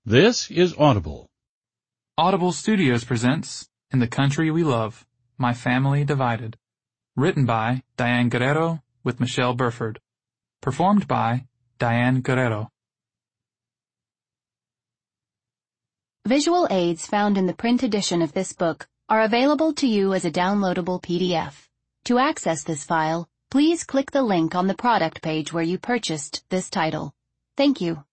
This is Audible. Audible Studios presents In the Country We Love, My Family Divided. Written by Diane Guerrero with Michelle Burford. Performed by Diane Guerrero. Visual aids found in the print edition of this book are available to you as a downloadable PDF. To access this file, please click the link on the product page where you purchased this title. Thank you.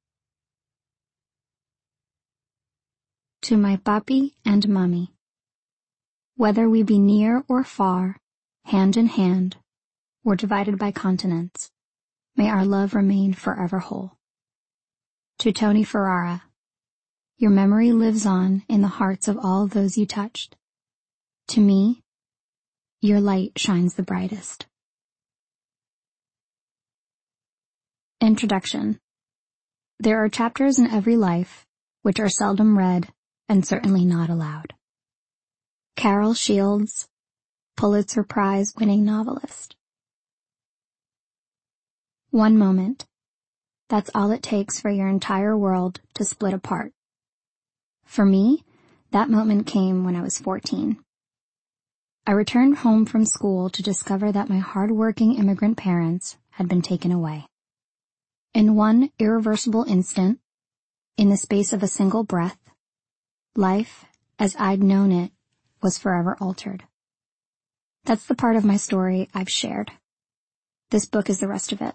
To my papi and mummy. Whether we be near or far, hand in hand, or divided by continents, may our love remain forever whole. To Tony Ferrara. Your memory lives on in the hearts of all those you touched. To me, your light shines the brightest. Introduction. There are chapters in every life which are seldom read and certainly not allowed. Carol Shields, Pulitzer Prize-winning novelist. One moment. That's all it takes for your entire world to split apart. For me, that moment came when I was 14. I returned home from school to discover that my hard-working immigrant parents had been taken away. In one irreversible instant, in the space of a single breath, life, as I'd known it, was forever altered. That's the part of my story I've shared. This book is the rest of it.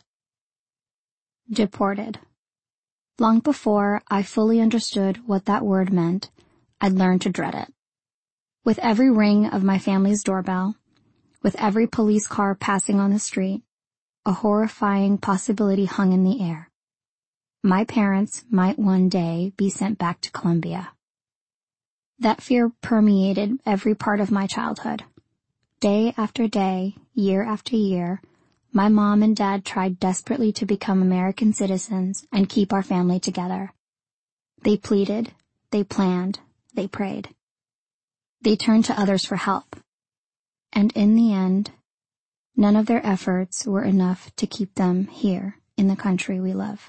Deported. Long before I fully understood what that word meant, I'd learned to dread it. With every ring of my family's doorbell, with every police car passing on the street, a horrifying possibility hung in the air. My parents might one day be sent back to Colombia. That fear permeated every part of my childhood. Day after day, year after year, my mom and dad tried desperately to become American citizens and keep our family together. They pleaded, they planned, they prayed. They turned to others for help. And in the end, none of their efforts were enough to keep them here in the country we love.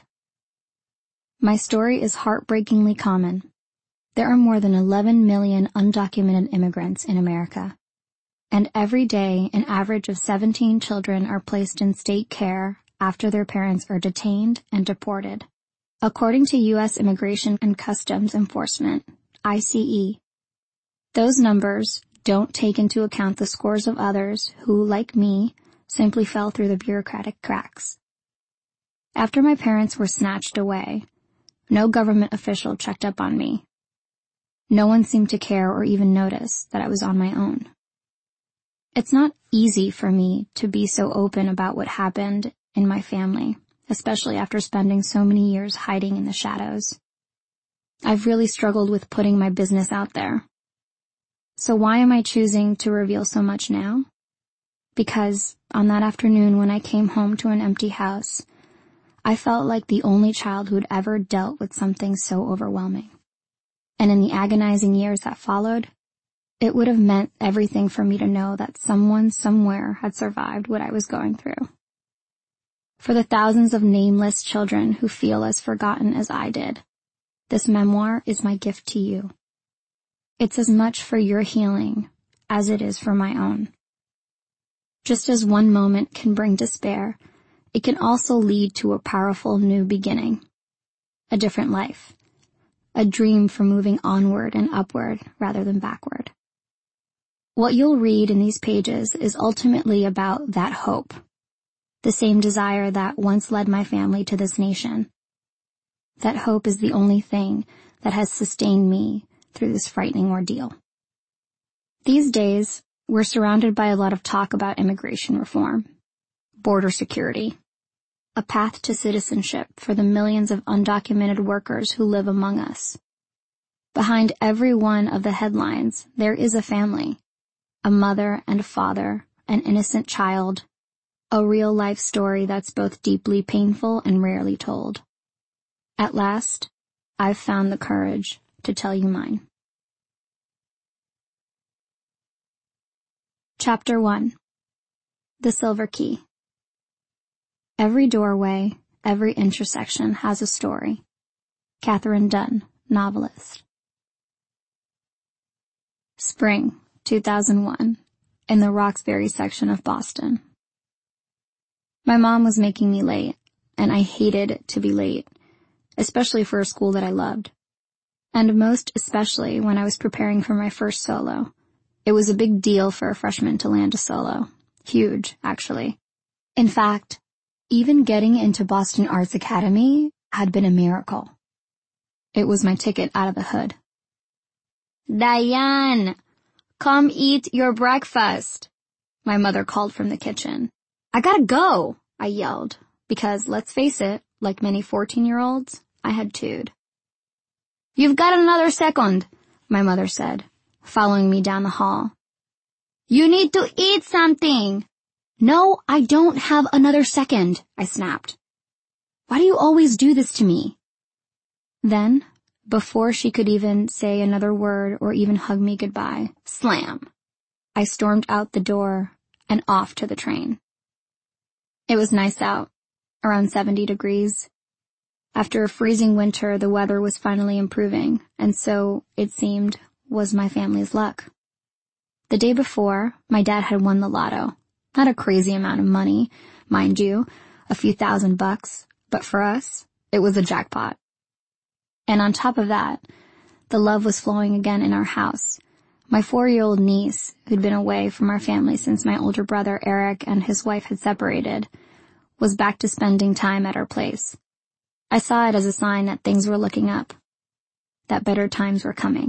My story is heartbreakingly common. There are more than 11 million undocumented immigrants in America. And every day, an average of 17 children are placed in state care after their parents are detained and deported. According to U.S. Immigration and Customs Enforcement, ICE, those numbers don't take into account the scores of others who, like me, simply fell through the bureaucratic cracks. After my parents were snatched away, no government official checked up on me. No one seemed to care or even notice that I was on my own. It's not easy for me to be so open about what happened in my family, especially after spending so many years hiding in the shadows. I've really struggled with putting my business out there. So why am I choosing to reveal so much now? Because on that afternoon when I came home to an empty house, I felt like the only child who'd ever dealt with something so overwhelming. And in the agonizing years that followed, it would have meant everything for me to know that someone somewhere had survived what I was going through. For the thousands of nameless children who feel as forgotten as I did, this memoir is my gift to you. It's as much for your healing as it is for my own. Just as one moment can bring despair, it can also lead to a powerful new beginning, a different life, a dream for moving onward and upward rather than backward. What you'll read in these pages is ultimately about that hope, the same desire that once led my family to this nation. That hope is the only thing that has sustained me through this frightening ordeal. These days, we're surrounded by a lot of talk about immigration reform, border security, a path to citizenship for the millions of undocumented workers who live among us. Behind every one of the headlines, there is a family, a mother and a father, an innocent child, a real-life story that's both deeply painful and rarely told. At last, I've found the courage to tell you mine. Chapter 1. The Silver Key. Every doorway, every intersection has a story. Catherine Dunn, novelist. Spring, 2001, in the Roxbury section of Boston. My mom was making me late, and I hated to be late, especially for a school that I loved. And most especially when I was preparing for my first solo. It was a big deal for a freshman to land a solo. Huge, actually. In fact, even getting into Boston Arts Academy had been a miracle. It was my ticket out of the hood. "Diane, come eat your breakfast," my mother called from the kitchen. "I gotta go," I yelled, because let's face it, like many 14-year-olds, I had tude. "You've got another second," my mother said, following me down the hall. "You need to eat something." "No, I don't have another second," I snapped. "Why do you always do this to me?" Then, before she could even say another word or even hug me goodbye, slam, I stormed out the door and off to the train. It was nice out, around 70 degrees. After a freezing winter, the weather was finally improving, and so, it seemed, was my family's luck. The day before, my dad had won the lotto. Not a crazy amount of money, mind you, a few $1,000, but for us, it was a jackpot. And on top of that, the love was flowing again in our house. My 4-year-old niece, who'd been away from our family since my older brother Eric and his wife had separated, was back to spending time at our place. I saw it as a sign that things were looking up, that better times were coming.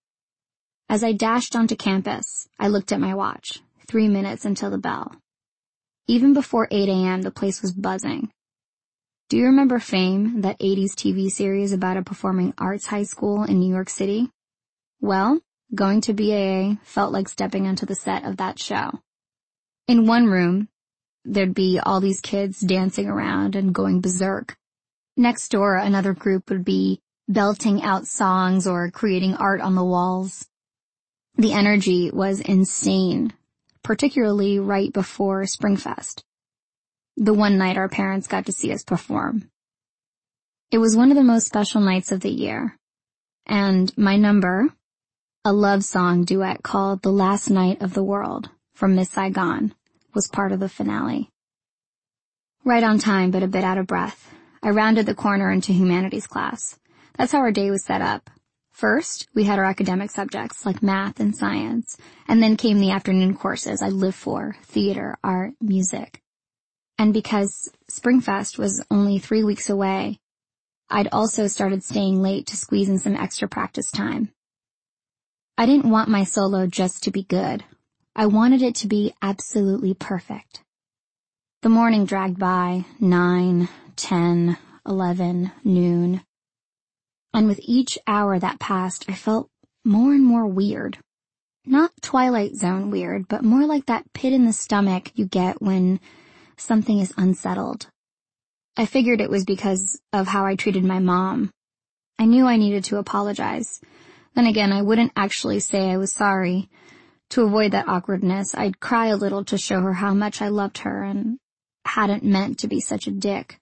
As I dashed onto campus, I looked at my watch, 3 minutes until the bell. Even before 8 a.m., the place was buzzing. Do you remember Fame, that 80s TV series about a performing arts high school in New York City? Well, going to BAA felt like stepping onto the set of that show. In one room, there'd be all these kids dancing around and going berserk. Next door, another group would be belting out songs or creating art on the walls. The energy was insane, particularly right before Springfest, the one night our parents got to see us perform. It was one of the most special nights of the year, and my number, a love song duet called The Last Night of the World from Miss Saigon, was part of the finale. Right on time, but a bit out of breath, I rounded the corner into humanities class. That's how our day was set up. First, we had our academic subjects like math and science, and then came the afternoon courses I live for, theater, art, music. And because Springfest was only 3 weeks away, I'd also started staying late to squeeze in some extra practice time. I didn't want my solo just to be good. I wanted it to be absolutely perfect. The morning dragged by, 9, 10, 11, noon. And with each hour that passed, I felt more and more weird. Not Twilight Zone weird, but more like that pit in the stomach you get when something is unsettled. I figured it was because of how I treated my mom. I knew I needed to apologize. Then again, I wouldn't actually say I was sorry. To avoid that awkwardness, I'd cry a little to show her how much I loved her and hadn't meant to be such a dick.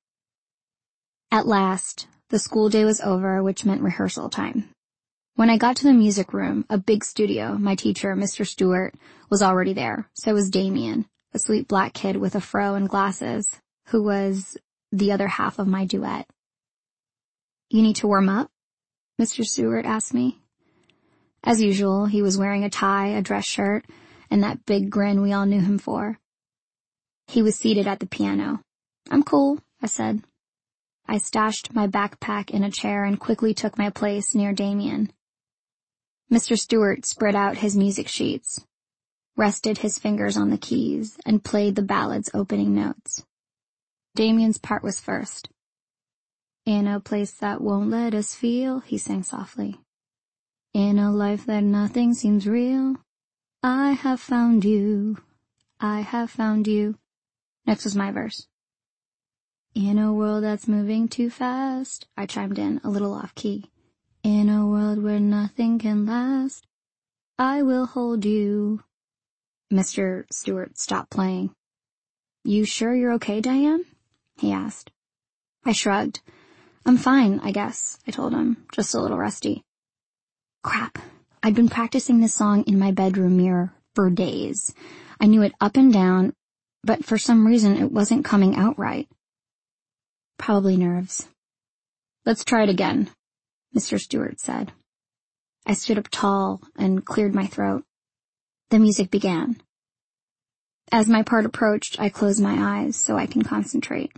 At last, the school day was over, which meant rehearsal time. When I got to the music room, a big studio, my teacher, Mr. Stewart, was already there. So was Damien, a sweet black kid with a fro and glasses, who was the other half of my duet. "You need to warm up?" Mr. Stewart asked me. As usual, he was wearing a tie, a dress shirt, and that big grin we all knew him for. He was seated at the piano. "I'm cool," I said. I stashed my backpack in a chair and quickly took my place near Damien. Mr. Stewart spread out his music sheets, rested his fingers on the keys, and played the ballad's opening notes. Damien's part was first. "In a place that won't let us feel," he sang softly. "In a life that nothing seems real, I have found you, I have found you." Next was my verse. "In a world that's moving too fast," I chimed in, a little off key. "In a world where nothing can last, I will hold you." Mr. Stewart stopped playing. "You sure you're okay, Diane?" he asked. I shrugged. I'm fine, I guess, I told him, just a little rusty. Crap. I'd been practicing this song in my bedroom mirror for days. I knew it up and down, but for some reason it wasn't coming out right. Probably nerves. Let's try it again, Mr. Stewart said. I stood up tall and cleared my throat. The music began. As my part approached, I closed my eyes so I can concentrate.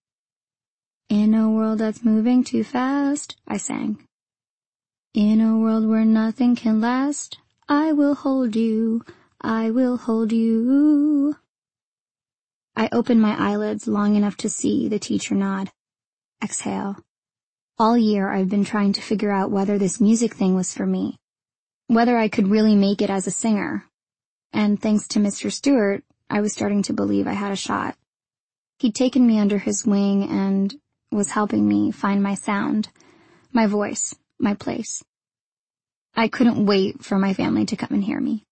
In a world that's moving too fast, I sang. In a world where nothing can last, I will hold you, I will hold you. I opened my eyelids long enough to see the teacher nod. Exhale. All year I've been trying to figure out whether this music thing was for me, whether I could really make it as a singer. And thanks to Mr. Stewart, I was starting to believe I had a shot. He'd taken me under his wing and was helping me find my sound, my voice, my place. I couldn't wait for my family to come and hear me.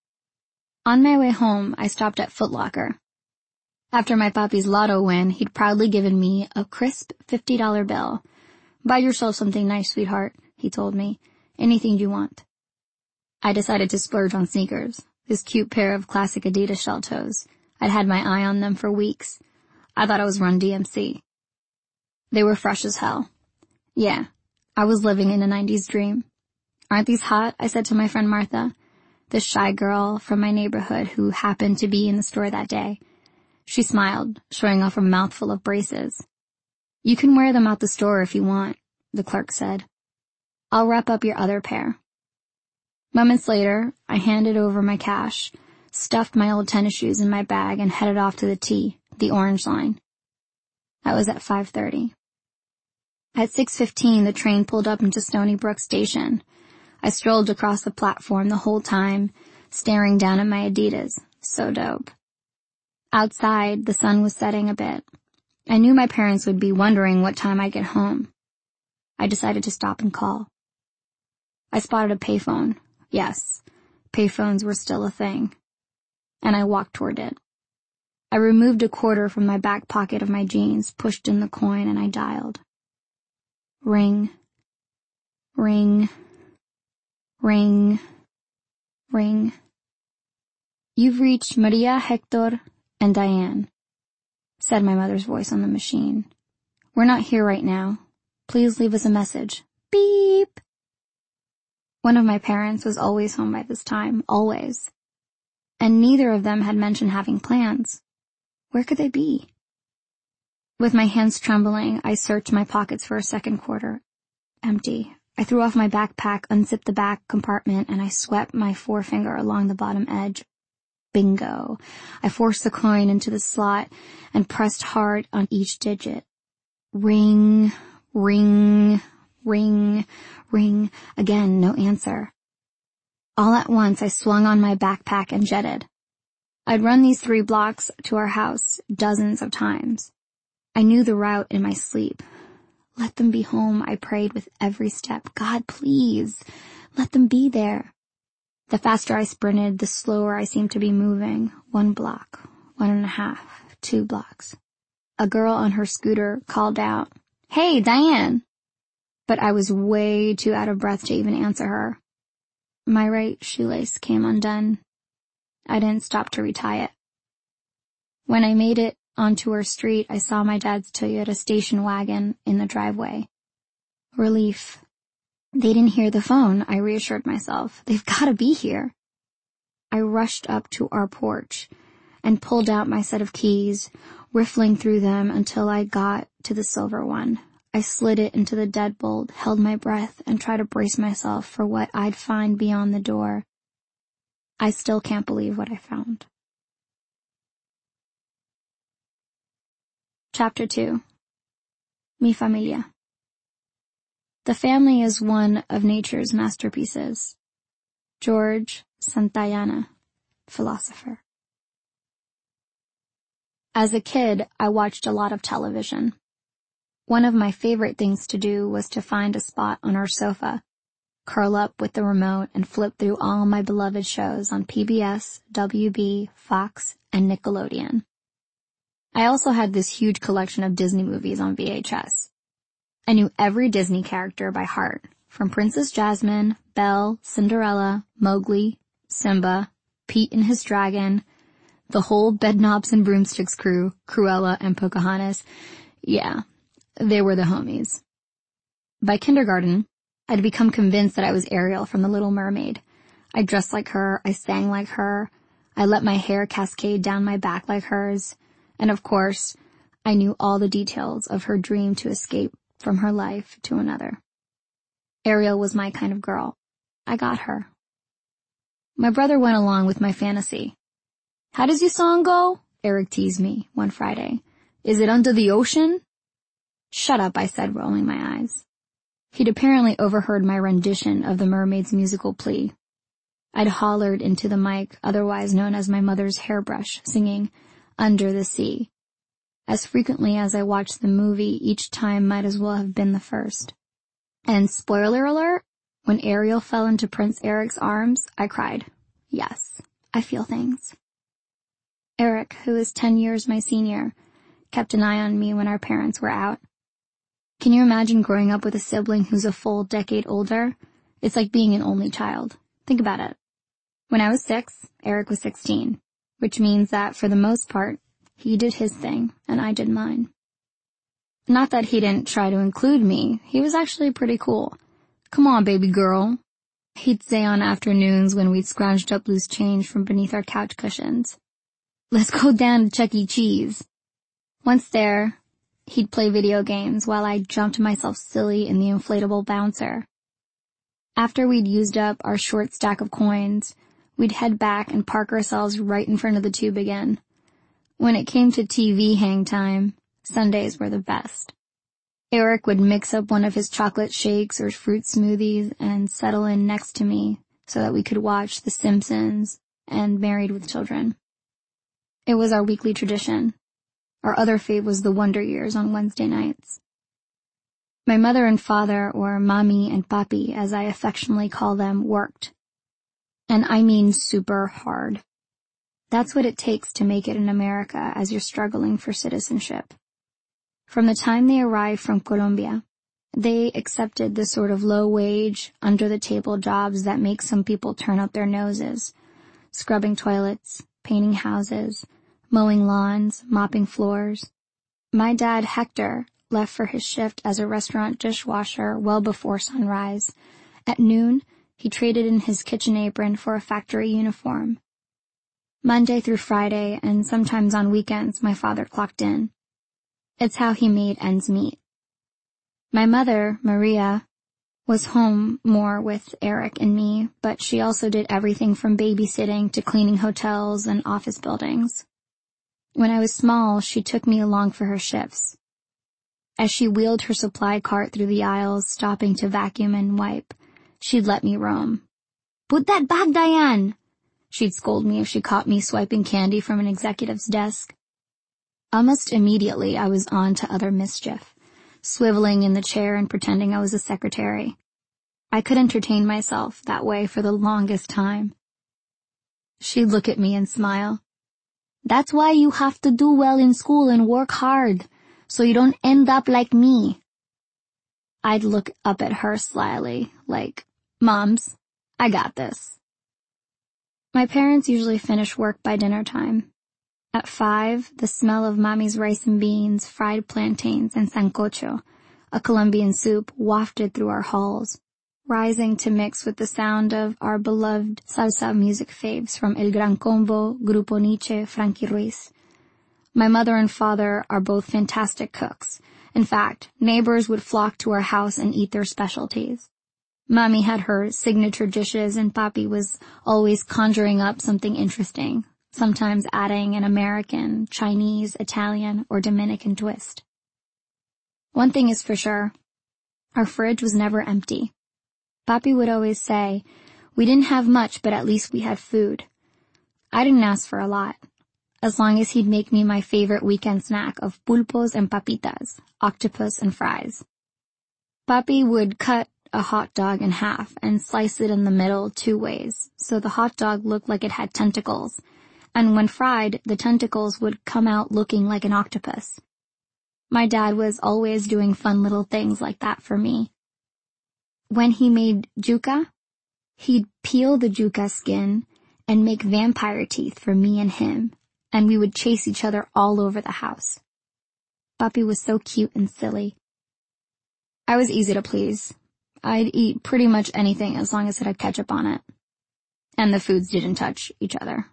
On my way home, I stopped at Foot Locker. After my papi's lotto win, he'd proudly given me a crisp $50 bill. Buy yourself something nice, sweetheart, he told me. Anything you want. I decided to splurge on sneakers, this cute pair of classic Adidas shell toes. I'd had my eye on them for weeks. I thought I was Run DMC. They were fresh as hell. Yeah, I was living in a 90s dream. Aren't these hot? I said to my friend Martha, this shy girl from my neighborhood who happened to be in the store that day. She smiled, showing off a mouthful of braces. You can wear them out the store if you want, the clerk said. I'll wrap up your other pair. Moments later, I handed over my cash, stuffed my old tennis shoes in my bag, and headed off to the T, the Orange Line. I was at 5:30. At 6:15, the train pulled up into Stony Brook Station. I strolled across the platform the whole time, staring down at my Adidas. So dope. Outside, the sun was setting a bit. I knew my parents would be wondering what time I'd get home. I decided to stop and call. I spotted a payphone. Yes, payphones were still a thing. And I walked toward it. I removed a quarter from my back pocket of my jeans, pushed in the coin, and I dialed. Ring. Ring. Ring. Ring. You've reached Maria, Hector, and Diane, said my mother's voice on the machine. We're not here right now. Please leave us a message. Beep. One of my parents was always home by this time, always. And neither of them had mentioned having plans. Where could they be? With my hands trembling, I searched my pockets for a second quarter. Empty. I threw off my backpack, unzipped the back compartment, and I swept my forefinger along the bottom edge. Bingo. I forced the coin into the slot and pressed hard on each digit. Ring, ring, ring, ring. Again, no answer. All at once, I swung on my backpack and jetted. I'd run these 3 blocks to our house dozens of times. I knew the route in my sleep. Let them be home, I prayed with every step. God, please, let them be there. The faster I sprinted, the slower I seemed to be moving. 1 block, 1.5, 2 blocks. A girl on her scooter called out, "Hey, Diane!" But I was way too out of breath to even answer her. My right shoelace came undone. I didn't stop to retie it. When I made it onto our street, I saw my dad's Toyota station wagon in the driveway. Relief. They didn't hear the phone, I reassured myself. They've got to be here. I rushed up to our porch and pulled out my set of keys, riffling through them until I got to the silver one. I slid it into the deadbolt, held my breath, and tried to brace myself for what I'd find beyond the door. I still can't believe what I found. Chapter 2. Mi familia. The family is one of nature's masterpieces. George Santayana, philosopher. As a kid, I watched a lot of television. One of my favorite things to do was to find a spot on our sofa, curl up with the remote, and flip through all my beloved shows on PBS, WB, Fox, and Nickelodeon. I also had this huge collection of Disney movies on VHS. I knew every Disney character by heart, from Princess Jasmine, Belle, Cinderella, Mowgli, Simba, Pete and his dragon, the whole Bedknobs and Broomsticks crew, Cruella and Pocahontas. Yeah, they were the homies. By kindergarten, I'd become convinced that I was Ariel from The Little Mermaid. I dressed like her, I sang like her, I let my hair cascade down my back like hers, and of course, I knew all the details of her dream to escape from her life to another. Ariel was my kind of girl. I got her. My brother went along with my fantasy. "How does your song go?" Eric teased me one Friday. "Is it under the ocean?" "Shut up," I said, rolling my eyes. He'd apparently overheard my rendition of the mermaid's musical plea. I'd hollered into the mic, otherwise known as my mother's hairbrush, singing Under the Sea. As frequently as I watched the movie, each time might as well have been the first. And spoiler alert, when Ariel fell into Prince Eric's arms, I cried. Yes, I feel things. Eric, who is 10 years my senior, kept an eye on me when our parents were out. Can you imagine growing up with a sibling who's a full decade older? It's like being an only child. Think about it. When I was 6, Eric was 16, which means that for the most part, he did his thing and I did mine. Not that he didn't try to include me, he was actually pretty cool. "Come on, baby girl," he'd say on afternoons when we'd scrounged up loose change from beneath our couch cushions. "Let's go down to Chuck E. Cheese." Once there, he'd play video games while I jumped myself silly in the inflatable bouncer. After we'd used up our short stack of coins, we'd head back and park ourselves right in front of the tube again. When it came to TV hang time, Sundays were the best. Eric would mix up one of his chocolate shakes or fruit smoothies and settle in next to me so that we could watch The Simpsons and Married with Children. It was our weekly tradition. Our other fave was The Wonder Years on Wednesday nights. My mother and father, or Mommy and Papi as I affectionately call them, worked. And I mean super hard. That's what it takes to make it in America as you're struggling for citizenship. From the time they arrived from Colombia, they accepted the sort of low-wage, under-the-table jobs that make some people turn up their noses. Scrubbing toilets, painting houses, mowing lawns, mopping floors. My dad, Hector, left for his shift as a restaurant dishwasher well before sunrise. At noon, he traded in his kitchen apron for a factory uniform. Monday through Friday, and sometimes on weekends, my father clocked in. It's how he made ends meet. My mother, Maria, was home more with Eric and me, but she also did everything from babysitting to cleaning hotels and office buildings. When I was small, she took me along for her shifts. As she wheeled her supply cart through the aisles, stopping to vacuum and wipe, she'd let me roam. "Put that back, Diane!" She'd scold me if she caught me swiping candy from an executive's desk. Almost immediately, I was on to other mischief, swiveling in the chair and pretending I was a secretary. I could entertain myself that way for the longest time. She'd look at me and smile. "That's why you have to do well in school and work hard, so you don't end up like me." I'd look up at her slyly, like, "Moms, I got this." My parents usually finish work by dinner time. At 5, the smell of Mommy's rice and beans, fried plantains, and sancocho, a Colombian soup, wafted through our halls, rising to mix with the sound of our beloved salsa music faves from El Gran Combo, Grupo Nietzsche, Frankie Ruiz. My mother and father are both fantastic cooks. In fact, neighbors would flock to our house and eat their specialties. Mommy had her signature dishes and Papi was always conjuring up something interesting, sometimes adding an American, Chinese, Italian, or Dominican twist. One thing is for sure, our fridge was never empty. Papi would always say, we didn't have much, but at least we had food. I didn't ask for a lot, as long as he'd make me my favorite weekend snack of pulpos and papitas, octopus and fries. Papi would cut a hot dog in half and slice it in the middle 2 ways, so the hot dog looked like it had tentacles, and when fried, the tentacles would come out looking like an octopus. My dad was always doing fun little things like that for me. When he made yuca, he'd peel the yuca skin and make vampire teeth for me and him, and we would chase each other all over the house. Papi was so cute and silly. I was easy to please. I'd eat pretty much anything as long as it had ketchup on it. And the foods didn't touch each other.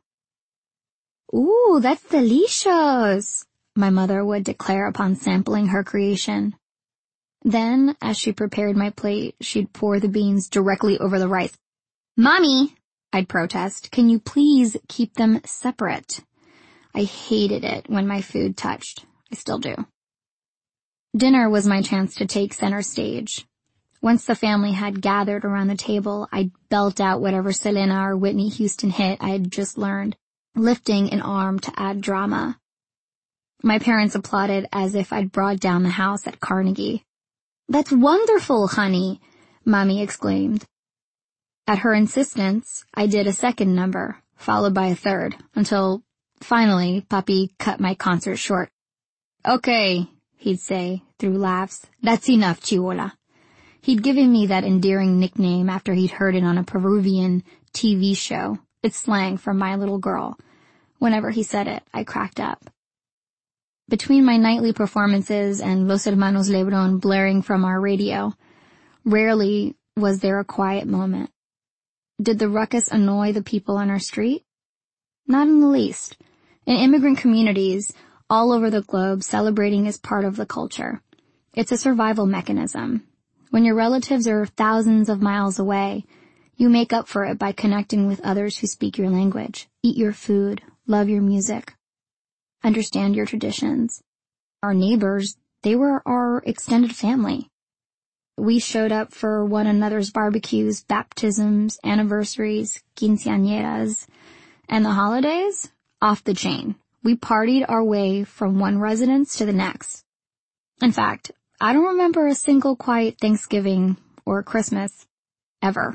"Ooh, that's delicious," my mother would declare upon sampling her creation. Then, as she prepared my plate, she'd pour the beans directly over the rice. "Mommy," I'd protest, "can you please keep them separate?" I hated it when my food touched. I still do. Dinner was my chance to take center stage. Once the family had gathered around the table, I'd belt out whatever Selena or Whitney Houston hit I had just learned, lifting an arm to add drama. My parents applauded as if I'd brought down the house at Carnegie. "That's wonderful, honey," Mommy exclaimed. At her insistence, I did a second number, followed by a third, until, finally, Papi cut my concert short. "Okay," he'd say, through laughs, "that's enough, Chiola." He'd given me that endearing nickname after he'd heard it on a Peruvian TV show. It's slang for my little girl. Whenever he said it, I cracked up. Between my nightly performances and Los Hermanos Lebron blaring from our radio, rarely was there a quiet moment. Did the ruckus annoy the people on our street? Not in the least. In immigrant communities all over the globe, celebrating is part of the culture. It's a survival mechanism. When your relatives are thousands of miles away, you make up for it by connecting with others who speak your language, eat your food, love your music, understand your traditions. Our neighbors, they were our extended family. We showed up for one another's barbecues, baptisms, anniversaries, quinceañeras, and the holidays, off the chain. We partied our way from one residence to the next. In fact, I don't remember a single quiet Thanksgiving or Christmas, ever.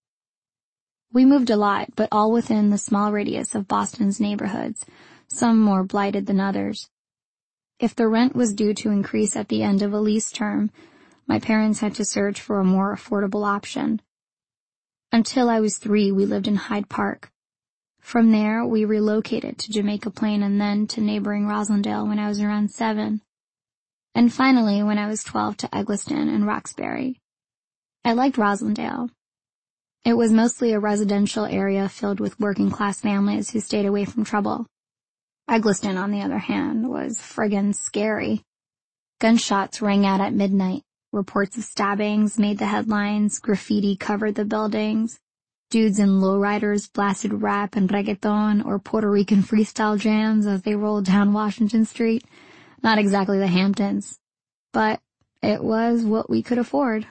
We moved a lot, but all within the small radius of Boston's neighborhoods, some more blighted than others. If the rent was due to increase at the end of a lease term, my parents had to search for a more affordable option. Until I was 3, we lived in Hyde Park. From there, we relocated to Jamaica Plain and then to neighboring Roslindale when I was around 7. And finally, when I was 12, to Eggleston and Roxbury. I liked Roslindale. It was mostly a residential area filled with working-class families who stayed away from trouble. Eggleston, on the other hand, was friggin' scary. Gunshots rang out at midnight. Reports of stabbings made the headlines. Graffiti covered the buildings. Dudes in lowriders blasted rap and reggaeton or Puerto Rican freestyle jams as they rolled down Washington Street. Not exactly the Hamptons, but it was what we could afford.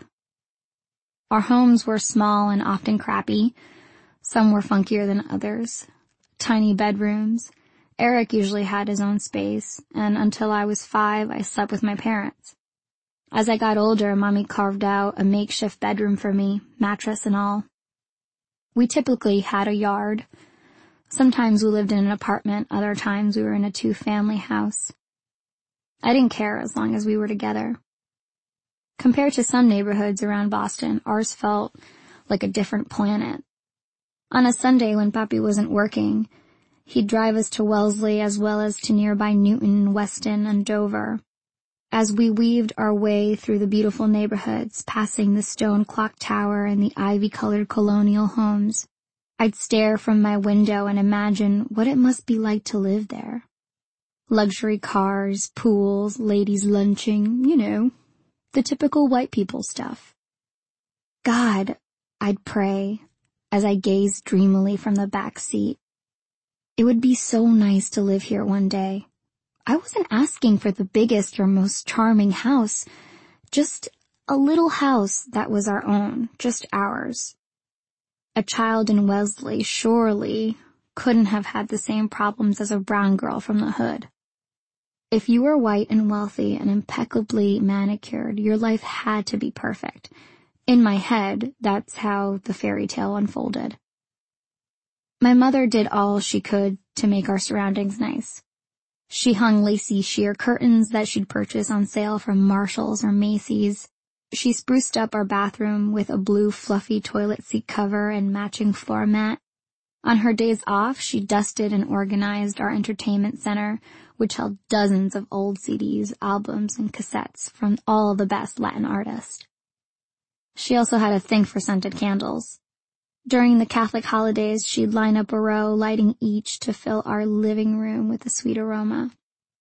Our homes were small and often crappy. Some were funkier than others. Tiny bedrooms. Eric usually had his own space, and until I was 5, I slept with my parents. As I got older, Mommy carved out a makeshift bedroom for me, mattress and all. We typically had a yard. Sometimes we lived in an apartment, other times we were in a 2-family house. I didn't care as long as we were together. Compared to some neighborhoods around Boston, ours felt like a different planet. On a Sunday when Papi wasn't working, he'd drive us to Wellesley as well as to nearby Newton, Weston, and Dover. As we weaved our way through the beautiful neighborhoods, passing the stone clock tower and the ivy-colored colonial homes, I'd stare from my window and imagine what it must be like to live there. Luxury cars, pools, ladies lunching, the typical white people stuff. God, I'd pray, as I gazed dreamily from the back seat. It would be so nice to live here one day. I wasn't asking for the biggest or most charming house, just a little house that was our own, just ours. A child in Wellesley surely couldn't have had the same problems as a brown girl from the hood. If you were white and wealthy and impeccably manicured, your life had to be perfect. In my head, that's how the fairy tale unfolded. My mother did all she could to make our surroundings nice. She hung lacy sheer curtains that she'd purchased on sale from Marshall's or Macy's. She spruced up our bathroom with a blue fluffy toilet seat cover and matching floor mat. On her days off, she dusted and organized our entertainment center, which held dozens of old CDs, albums, and cassettes from all the best Latin artists. She also had a thing for scented candles. During the Catholic holidays, she'd line up a row, lighting each to fill our living room with a sweet aroma.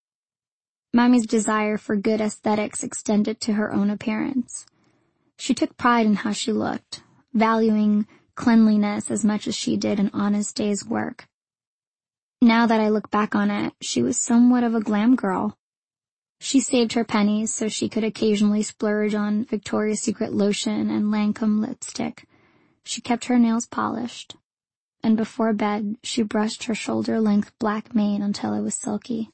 Mommy's desire for good aesthetics extended to her own appearance. She took pride in how she looked, valuing cleanliness as much as she did an honest day's work. Now that I look back on it, she was somewhat of a glam girl. She saved her pennies so she could occasionally splurge on Victoria's Secret lotion and Lancome lipstick. She kept her nails polished, and before bed she brushed her shoulder-length black mane until it was silky.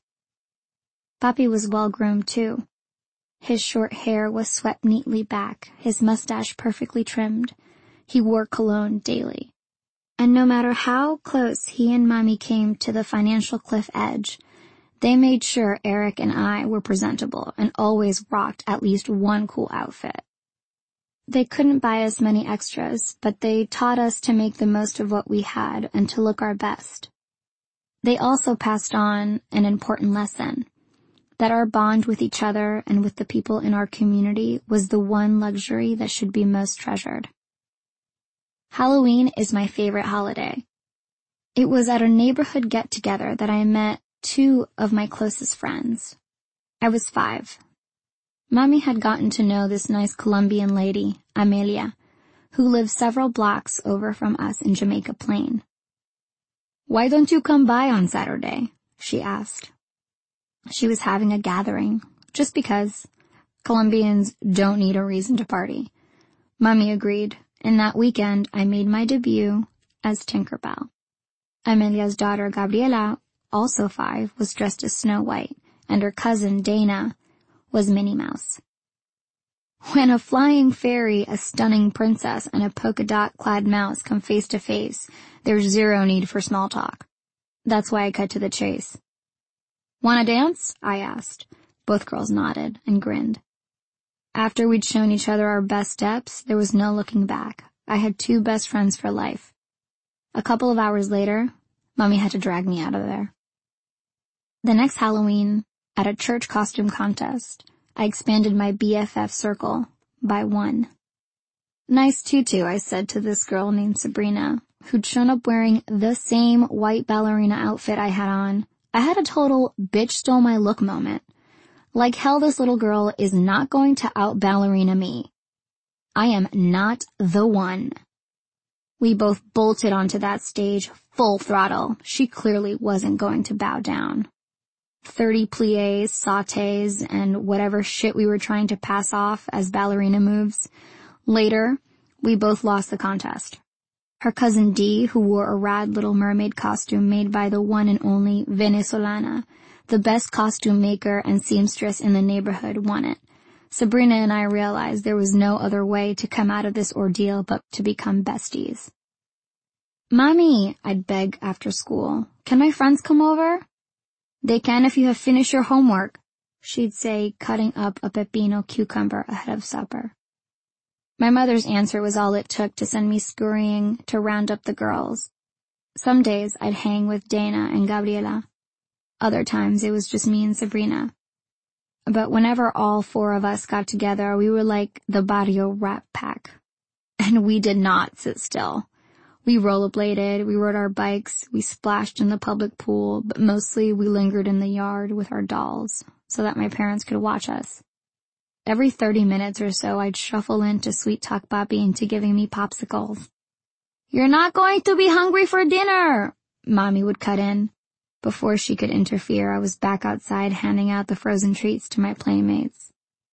Papi was well-groomed too. His short hair was swept neatly back, his mustache perfectly trimmed. He wore cologne daily. And no matter how close he and Mommy came to the financial cliff edge, they made sure Eric and I were presentable and always rocked at least one cool outfit. They couldn't buy us many extras, but they taught us to make the most of what we had and to look our best. They also passed on an important lesson, that our bond with each other and with the people in our community was the one luxury that should be most treasured. Halloween is my favorite holiday. It was at a neighborhood get-together that I met two of my closest friends. I was 5. Mommy had gotten to know this nice Colombian lady, Amelia, who lived several blocks over from us in Jamaica Plain. "Why don't you come by on Saturday?" she asked. She was having a gathering, just because. Colombians don't need a reason to party. Mommy agreed, and that weekend I made my debut as Tinkerbell. Amelia's daughter Gabriela, also 5, was dressed as Snow White, and her cousin Dana was Minnie Mouse. When a flying fairy, a stunning princess, and a polka dot-clad mouse come face to face, there's zero need for small talk. That's why I cut to the chase. "Wanna dance?" I asked. Both girls nodded and grinned. After we'd shown each other our best steps, there was no looking back. I had 2 best friends for life. A couple of hours later, Mommy had to drag me out of there. The next Halloween, at a church costume contest, I expanded my BFF circle by 1. "Nice tutu," I said to this girl named Sabrina, who'd shown up wearing the same white ballerina outfit I had on. I had a total bitch stole my look moment. Like hell, this little girl is not going to out-ballerina me. I am not the one. We both bolted onto that stage full throttle. She clearly wasn't going to bow down. 30 pliés, sautés, and whatever shit we were trying to pass off as ballerina moves. Later, we both lost the contest. Her cousin Dee, who wore a rad Little Mermaid costume made by the one and only Venezolana, the best costume maker and seamstress in the neighborhood, won it. Sabrina and I realized there was no other way to come out of this ordeal but to become besties. "Mommy," I'd beg after school, "can my friends come over?" "They can if you have finished your homework," she'd say, cutting up a pepino cucumber ahead of supper. My mother's answer was all it took to send me scurrying to round up the girls. Some days I'd hang with Dana and Gabriela. Other times it was just me and Sabrina. But whenever all 4 of us got together, we were like the Barrio Rat Pack. And we did not sit still. We rollerbladed, we rode our bikes, we splashed in the public pool, but mostly we lingered in the yard with our dolls so that my parents could watch us. Every 30 minutes or so, I'd shuffle in to sweet talk Papi into giving me popsicles. "You're not going to be hungry for dinner," Mommy would cut in. Before she could interfere, I was back outside handing out the frozen treats to my playmates.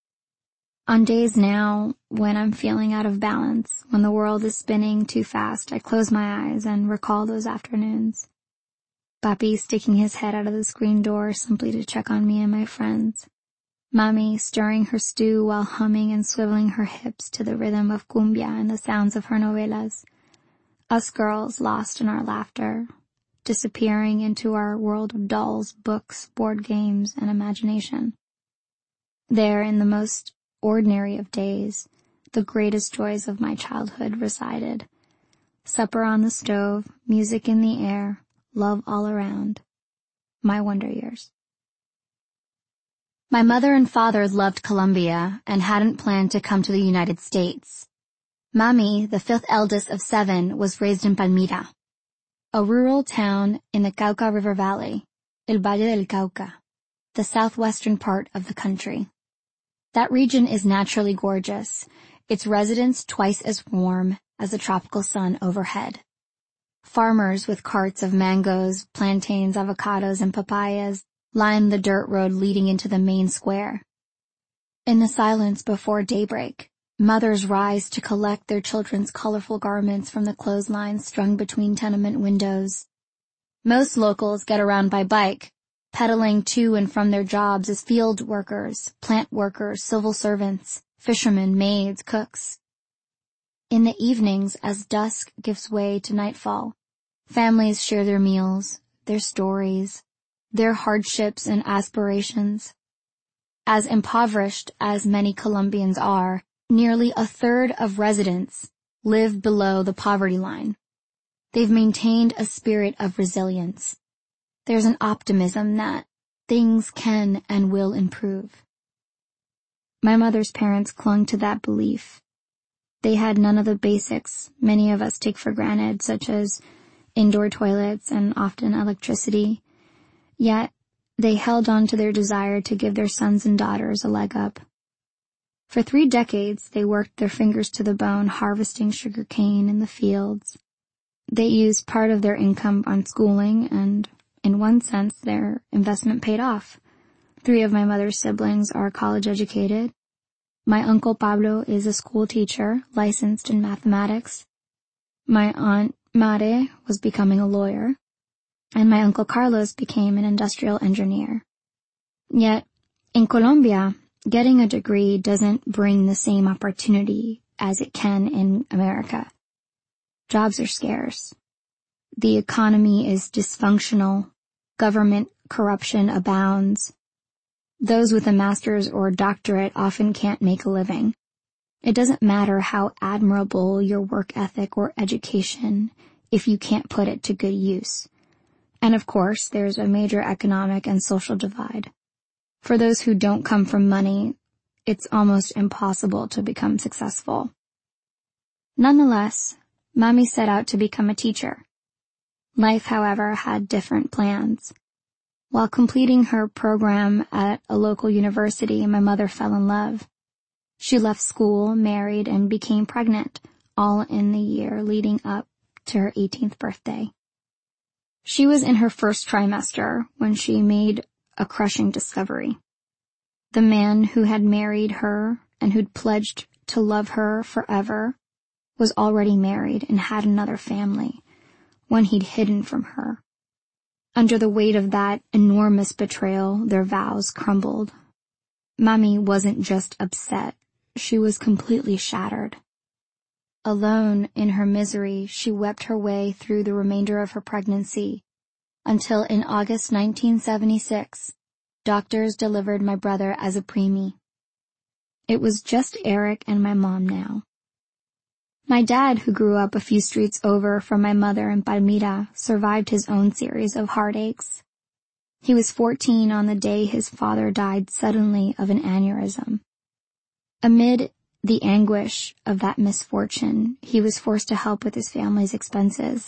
On days now, when I'm feeling out of balance, when the world is spinning too fast, I close my eyes and recall those afternoons. Papi sticking his head out of the screen door simply to check on me and my friends. Mommy stirring her stew while humming and swiveling her hips to the rhythm of cumbia and the sounds of her novelas. Us girls lost in our laughter. disappearing into our world of dolls, books, board games, and imagination. There, in the most ordinary of days, the greatest joys of my childhood resided. Supper on the stove, music in the air, love all around. My wonder years. My mother and father loved Colombia and hadn't planned to come to the United States. Mami, the fifth eldest of 7, was raised in Palmira, a rural town in the Cauca River Valley, El Valle del Cauca, the southwestern part of the country. That region is naturally gorgeous, its residents twice as warm as the tropical sun overhead. Farmers with carts of mangoes, plantains, avocados, and papayas line the dirt road leading into the main square. In the silence before daybreak, mothers rise to collect their children's colorful garments from the clotheslines strung between tenement windows. Most locals get around by bike, pedaling to and from their jobs as field workers, plant workers, civil servants, fishermen, maids, cooks. In the evenings, as dusk gives way to nightfall, families share their meals, their stories, their hardships and aspirations. As impoverished as many Colombians are, nearly a third of residents live below the poverty line. They've maintained a spirit of resilience. There's an optimism that things can and will improve. My mother's parents clung to that belief. They had none of the basics many of us take for granted, such as indoor toilets and often electricity. Yet, they held on to their desire to give their sons and daughters a leg up. For 3 decades, they worked their fingers to the bone harvesting sugar cane in the fields. They used part of their income on schooling, and in one sense, their investment paid off. 3 of my mother's siblings are college educated. My uncle Pablo is a school teacher, licensed in mathematics. My aunt Mare was becoming a lawyer, and my uncle Carlos became an industrial engineer. Yet, in Colombia, getting a degree doesn't bring the same opportunity as it can in America. Jobs are scarce. The economy is dysfunctional. Government corruption abounds. Those with a master's or doctorate often can't make a living. It doesn't matter how admirable your work ethic or education if you can't put it to good use. And of course, there's a major economic and social divide. For those who don't come from money, it's almost impossible to become successful. Nonetheless, Mami set out to become a teacher. Life, however, had different plans. While completing her program at a local university, my mother fell in love. She left school, married, and became pregnant, all in the year leading up to her 18th birthday. She was in her first trimester when she made a crushing discovery. The man who had married her and who'd pledged to love her forever was already married and had another family, one he'd hidden from her. Under the weight of that enormous betrayal, their vows crumbled. Mami wasn't just upset, she was completely shattered. Alone in her misery, she wept her way through the remainder of her pregnancy, until in August 1976, doctors delivered my brother as a preemie. It was just Eric and my mom now. My dad, who grew up a few streets over from my mother in Palmira, survived his own series of heartaches. He was 14 on the day his father died suddenly of an aneurysm. Amid the anguish of that misfortune, he was forced to help with his family's expenses.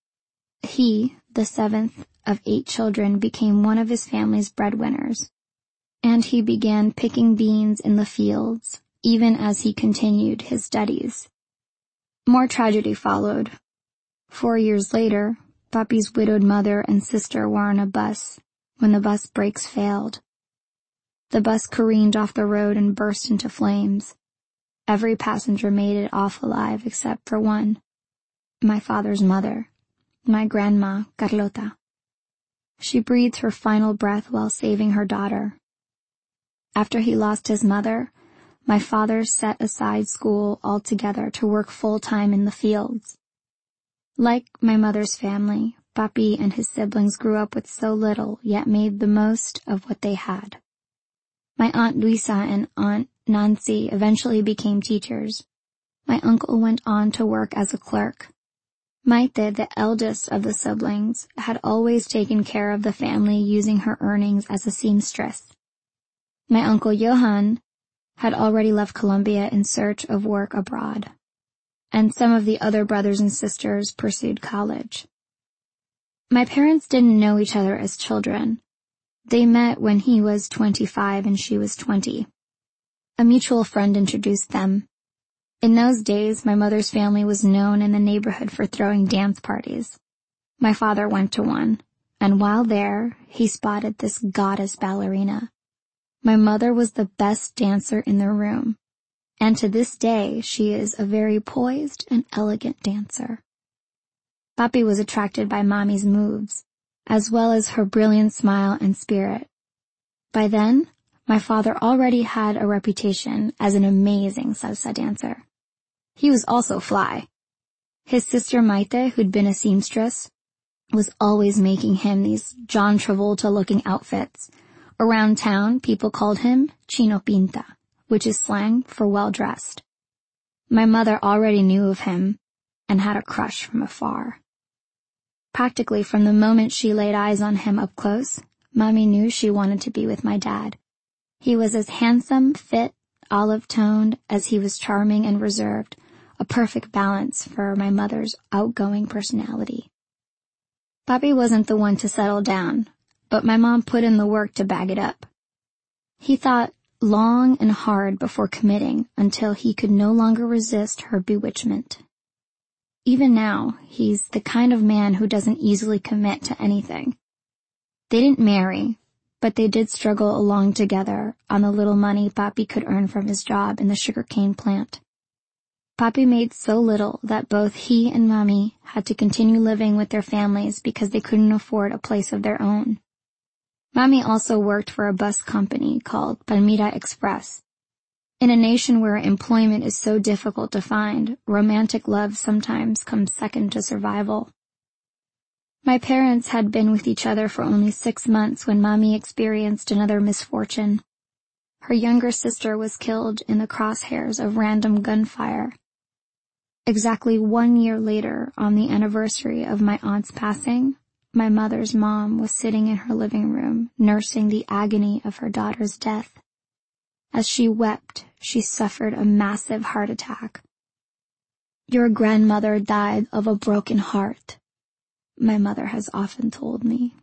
He, the 7th of 8 children, became one of his family's breadwinners, and he began picking beans in the fields, even as he continued his studies. More tragedy followed. 4 years later, Papi's widowed mother and sister were on a bus when the bus brakes failed. The bus careened off the road and burst into flames. Every passenger made it off alive except for one, my father's mother, my grandma, Carlota. She breathed her final breath while saving her daughter. After he lost his mother, my father set aside school altogether to work full-time in the fields. Like my mother's family, Papi and his siblings grew up with so little, yet made the most of what they had. My Aunt Luisa and Aunt Nancy eventually became teachers. My uncle went on to work as a clerk. Maite, the eldest of the siblings, had always taken care of the family using her earnings as a seamstress. My uncle Johann had already left Colombia in search of work abroad, and some of the other brothers and sisters pursued college. My parents didn't know each other as children. They met when he was 25 and she was 20. A mutual friend introduced them. In those days, my mother's family was known in the neighborhood for throwing dance parties. My father went to one, and while there, he spotted this goddess ballerina. My mother was the best dancer in the room, and to this day, she is a very poised and elegant dancer. Papi was attracted by Mommy's moves, as well as her brilliant smile and spirit. By then, my father already had a reputation as an amazing salsa dancer. He was also fly. His sister Maite, who'd been a seamstress, was always making him these John Travolta-looking outfits. Around town, people called him Chino Pinta, which is slang for well-dressed. My mother already knew of him and had a crush from afar. Practically from the moment she laid eyes on him up close, Mommy knew she wanted to be with my dad. He was as handsome, fit, olive-toned as he was charming and reserved, a perfect balance for my mother's outgoing personality. Papi wasn't the one to settle down, but my mom put in the work to bag it up. He thought long and hard before committing until he could no longer resist her bewitchment. Even now, he's the kind of man who doesn't easily commit to anything. They didn't marry, but they did struggle along together on the little money Papi could earn from his job in the sugarcane plant. Papi made so little that both he and Mommy had to continue living with their families because they couldn't afford a place of their own. Mommy also worked for a bus company called Palmira Express. In a nation where employment is so difficult to find, romantic love sometimes comes second to survival. My parents had been with each other for only 6 months when Mommy experienced another misfortune. Her younger sister was killed in the crosshairs of random gunfire. Exactly 1 year later, on the anniversary of my aunt's passing, my mother's mom was sitting in her living room, nursing the agony of her daughter's death. As she wept, she suffered a massive heart attack. "Your grandmother died of a broken heart," my mother has often told me.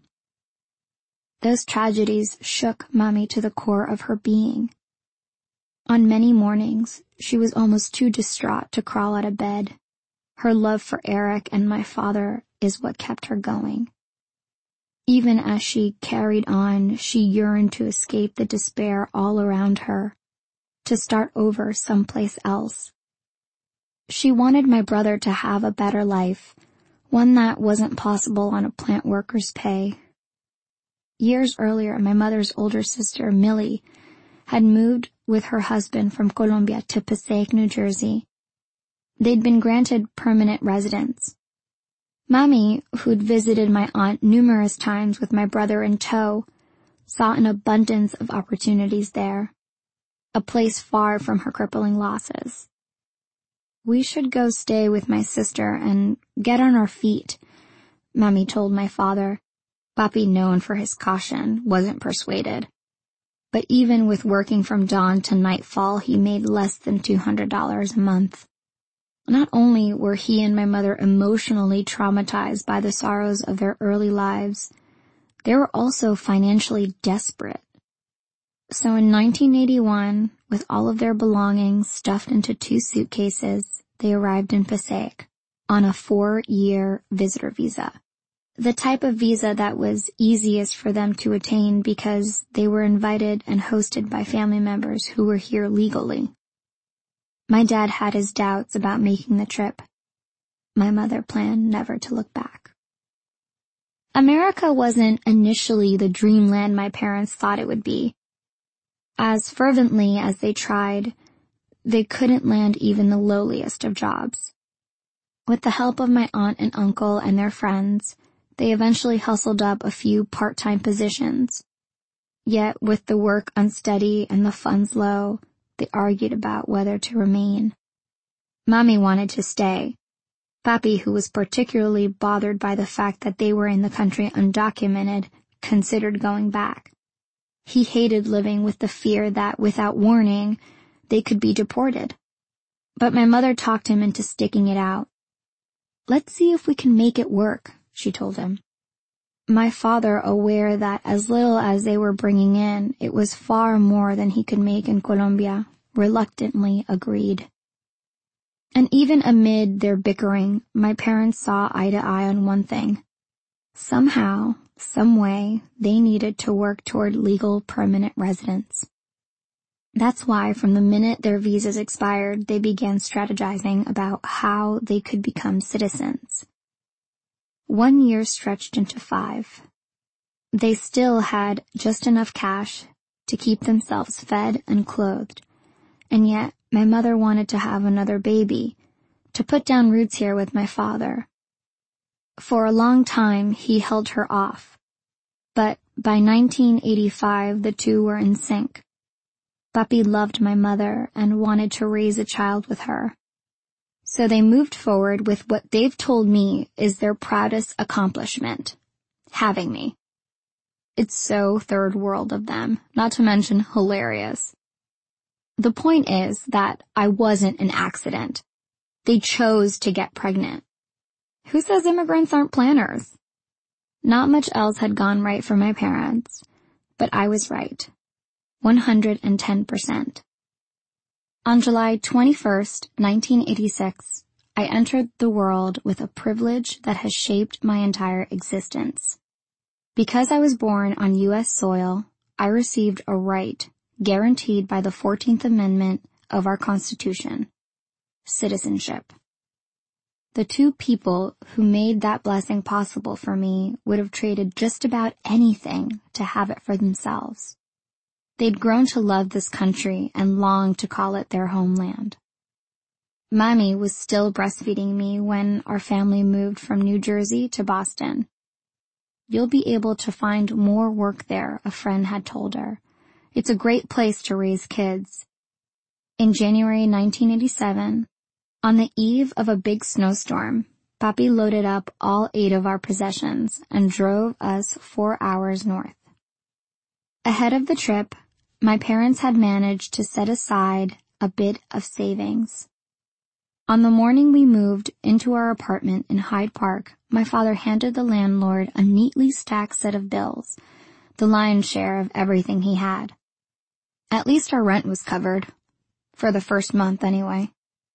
Those tragedies shook Mommy to the core of her being. On many mornings, she was almost too distraught to crawl out of bed. Her love for Eric and my father is what kept her going. Even as she carried on, she yearned to escape the despair all around her, to start over someplace else. She wanted my brother to have a better life, one that wasn't possible on a plant worker's pay. Years earlier, my mother's older sister, Millie, had moved with her husband from Colombia to Passaic, New Jersey. They'd been granted permanent residence. Mommy, who'd visited my aunt numerous times with my brother in tow, saw an abundance of opportunities there, a place far from her crippling losses. "We should go stay with my sister and get on our feet," Mommy told my father. Papi, known for his caution, wasn't persuaded. But even with working from dawn to nightfall, he made less than $200 a month. Not only were he and my mother emotionally traumatized by the sorrows of their early lives, they were also financially desperate. So in 1981, with all of their belongings stuffed into 2 suitcases, they arrived in Passaic on a 4-year visitor visa. The type of visa that was easiest for them to attain because they were invited and hosted by family members who were here legally. My dad had his doubts about making the trip. My mother planned never to look back. America wasn't initially the dreamland my parents thought it would be. As fervently as they tried, they couldn't land even the lowliest of jobs. With the help of my aunt and uncle and their friends, They eventually hustled up a few part-time positions. Yet, with the work unsteady and the funds low, they argued about whether to remain. Mommy wanted to stay. Papi, who was particularly bothered by the fact that they were in the country undocumented, considered going back. He hated living with the fear that, without warning, they could be deported. But my mother talked him into sticking it out. "Let's see if we can make it work," she told him. My father, aware that as little as they were bringing in, it was far more than he could make in Colombia, reluctantly agreed. And even amid their bickering, my parents saw eye to eye on one thing. Somehow, some way, they needed to work toward legal permanent residence. That's why from the minute their visas expired, they began strategizing about how they could become citizens. 1 year stretched into 5. They still had just enough cash to keep themselves fed and clothed, and yet my mother wanted to have another baby, to put down roots here with my father. For a long time he held her off, but by 1985 the two were in sync. Papi loved my mother and wanted to raise a child with her. So they moved forward with what they've told me is their proudest accomplishment, having me. It's so third world of them, not to mention hilarious. The point is that I wasn't an accident. They chose to get pregnant. Who says immigrants aren't planners? Not much else had gone right for my parents, but I was right. 110%. On July 21st, 1986, I entered the world with a privilege that has shaped my entire existence. Because I was born on U.S. soil, I received a right guaranteed by the 14th Amendment of our Constitution: citizenship. The two people who made that blessing possible for me would have traded just about anything to have it for themselves. They'd grown to love this country and longed to call it their homeland. Mommy was still breastfeeding me when our family moved from New Jersey to Boston. "You'll be able to find more work there," a friend had told her. "It's a great place to raise kids." In January 1987, on the eve of a big snowstorm, Papi loaded up all 8 of our possessions and drove us 4 hours north. Ahead of the trip, my parents had managed to set aside a bit of savings. On the morning we moved into our apartment in Hyde Park, my father handed the landlord a neatly stacked set of bills, the lion's share of everything he had. At least our rent was covered. For the first month, anyway.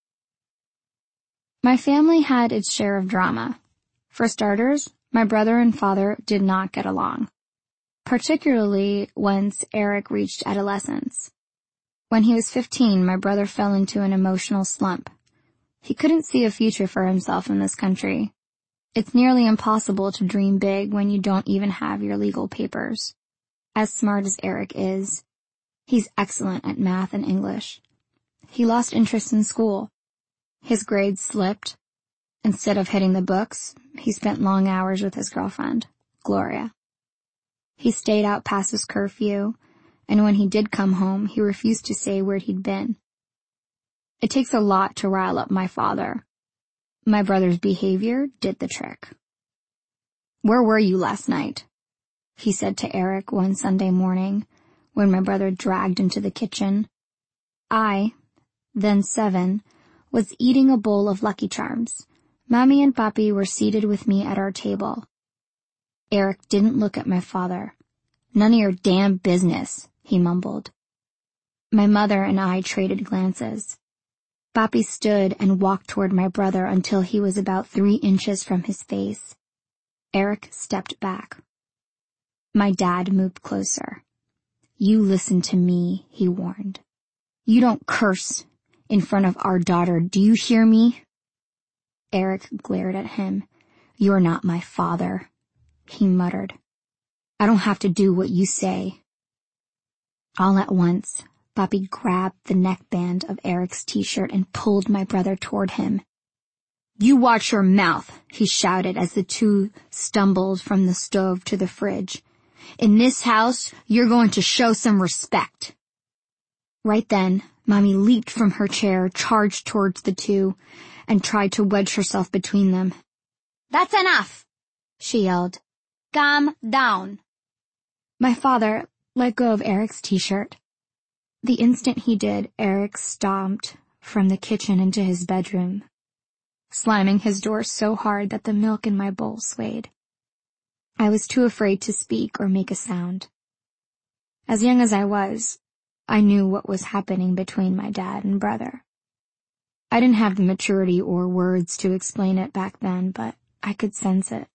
My family had its share of drama. For starters, my brother and father did not get along, particularly once Eric reached adolescence. When he was 15, my brother fell into an emotional slump. He couldn't see a future for himself in this country. It's nearly impossible to dream big when you don't even have your legal papers. As smart as Eric is, he's excellent at math and English. He lost interest in school. His grades slipped. Instead of hitting the books, he spent long hours with his girlfriend, Gloria. He stayed out past his curfew, and when he did come home, he refused to say where he'd been. It takes a lot to rile up my father. My brother's behavior did the trick. "Where were you last night?" he said to Eric one Sunday morning when my brother dragged into the kitchen. I, then 7, was eating a bowl of Lucky Charms. Mommy and Papi were seated with me at our table. Eric didn't look at my father. "None of your damn business," he mumbled. My mother and I traded glances. Papi stood and walked toward my brother until he was about 3 inches from his face. Eric stepped back. My dad moved closer. "You listen to me," he warned. "You don't curse in front of our daughter, do you hear me?" Eric glared at him. "You're not my father," he muttered. "I don't have to do what you say." All at once, Papi grabbed the neckband of Eric's t-shirt and pulled my brother toward him. "You watch your mouth," he shouted as the two stumbled from the stove to the fridge. "In this house, you're going to show some respect." Right then, Mommy leaped from her chair, charged towards the two, and tried to wedge herself between them. "That's enough!" she yelled. "Calm down." My father let go of Eric's t-shirt. The instant he did, Eric stomped from the kitchen into his bedroom, slamming his door so hard that the milk in my bowl swayed. I was too afraid to speak or make a sound. As young as I was, I knew what was happening between my dad and brother. I didn't have the maturity or words to explain it back then, but I could sense it.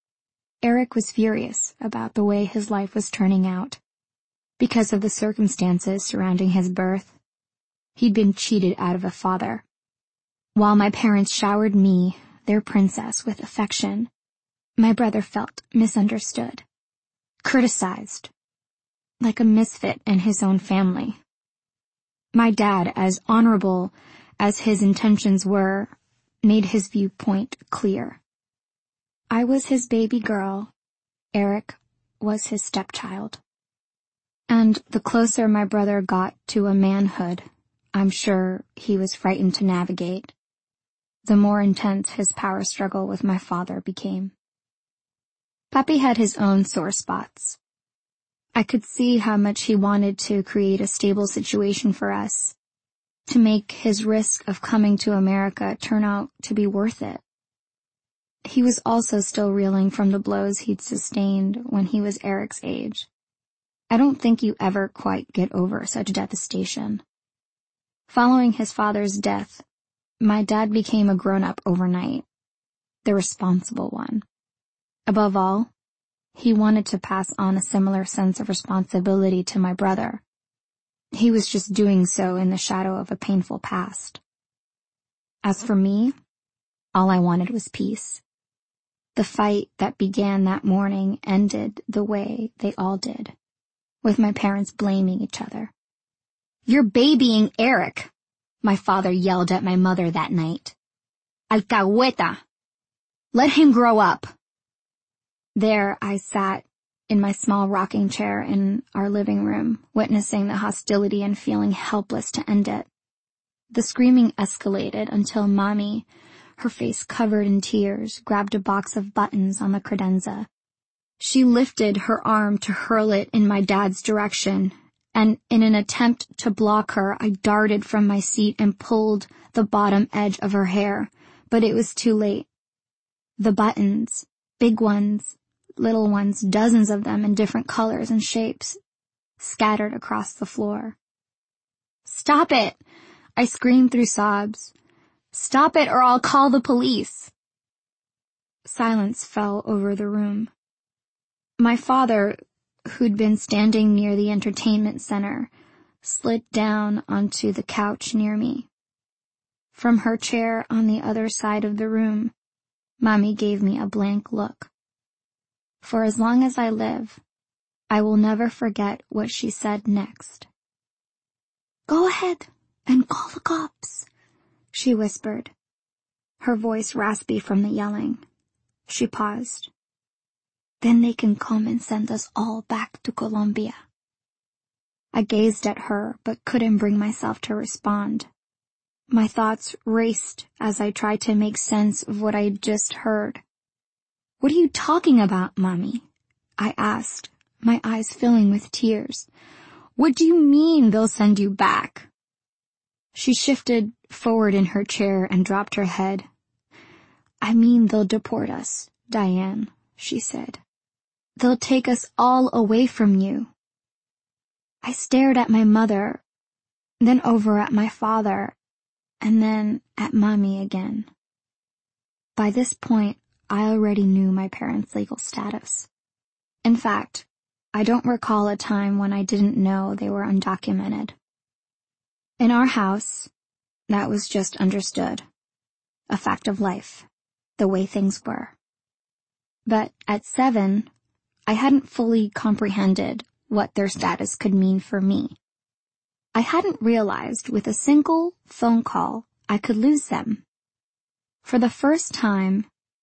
Eric was furious about the way his life was turning out. Because of the circumstances surrounding his birth, he'd been cheated out of a father. While my parents showered me, their princess, with affection, my brother felt misunderstood, criticized, like a misfit in his own family. My dad, as honorable as his intentions were, made his viewpoint clear. I was his baby girl. Eric was his stepchild. And the closer my brother got to a manhood, I'm sure he was frightened to navigate, the more intense his power struggle with my father became. Papi had his own sore spots. I could see how much he wanted to create a stable situation for us, to make his risk of coming to America turn out to be worth it. He was also still reeling from the blows he'd sustained when he was Eric's age. I don't think you ever quite get over such devastation. Following his father's death, my dad became a grown-up overnight, the responsible one. Above all, he wanted to pass on a similar sense of responsibility to my brother. He was just doing so in the shadow of a painful past. As for me, all I wanted was peace. The fight that began that morning ended the way they all did, with my parents blaming each other. "You're babying Eric," my father yelled at my mother that night. "Alcahueta! Let him grow up." There I sat in my small rocking chair in our living room, witnessing the hostility and feeling helpless to end it. The screaming escalated until Mommy, her face covered in tears, grabbed a box of buttons on the credenza. She lifted her arm to hurl it in my dad's direction, and in an attempt to block her, I darted from my seat and pulled the bottom edge of her hair, but it was too late. The buttons, big ones, little ones, dozens of them in different colors and shapes, scattered across the floor. "Stop it!" I screamed through sobs. "Stop it or I'll call the police!" Silence fell over the room. My father, who'd been standing near the entertainment center, slid down onto the couch near me. From her chair on the other side of the room, Mommy gave me a blank look. For as long as I live, I will never forget what she said next. "Go ahead and call the cops," she whispered, her voice raspy from the yelling. She paused. "Then they can come and send us all back to Colombia." I gazed at her, but couldn't bring myself to respond. My thoughts raced as I tried to make sense of what I'd just heard. "What are you talking about, Mommy?" I asked, my eyes filling with tears. "What do you mean they'll send you back?" She shifted forward in her chair and dropped her head. "I mean they'll deport us, Diane," she said. "They'll take us all away from you." I stared at my mother, then over at my father, and then at Mommy again. By this point, I already knew my parents' legal status. In fact, I don't recall a time when I didn't know they were undocumented. In our house, that was just understood. A fact of life, the way things were. But at 7, I hadn't fully comprehended what their status could mean for me. I hadn't realized with a single phone call I could lose them. For the first time,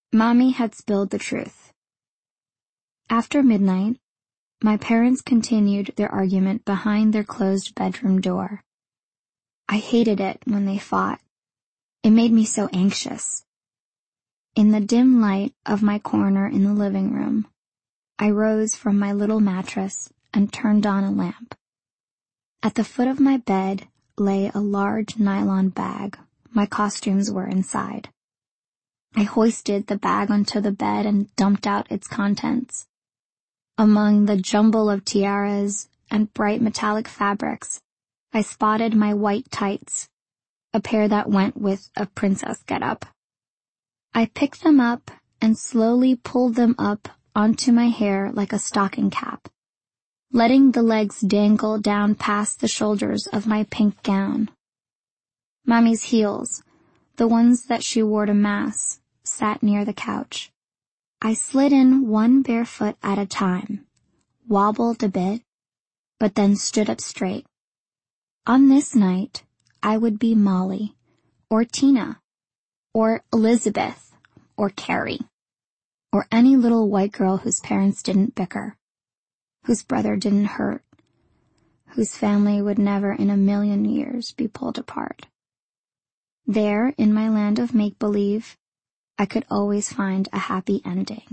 Mommy had spilled the truth. After midnight, my parents continued their argument behind their closed bedroom door. I hated it when they fought. It made me so anxious. In the dim light of my corner in the living room, I rose from my little mattress and turned on a lamp. At the foot of my bed lay a large nylon bag. My costumes were inside. I hoisted the bag onto the bed and dumped out its contents. Among the jumble of tiaras and bright metallic fabrics, I spotted my white tights, a pair that went with a princess getup. I picked them up and slowly pulled them up onto my hair like a stocking cap, letting the legs dangle down past the shoulders of my pink gown. Mommy's heels, the ones that she wore to mass, sat near the couch. I slid in one bare foot at a time, wobbled a bit, but then stood up straight. On this night, I would be Molly, or Tina, or Elizabeth, or Carrie, or any little white girl whose parents didn't bicker, whose brother didn't hurt, whose family would never in a million years be pulled apart. There, in my land of make-believe, I could always find a happy ending.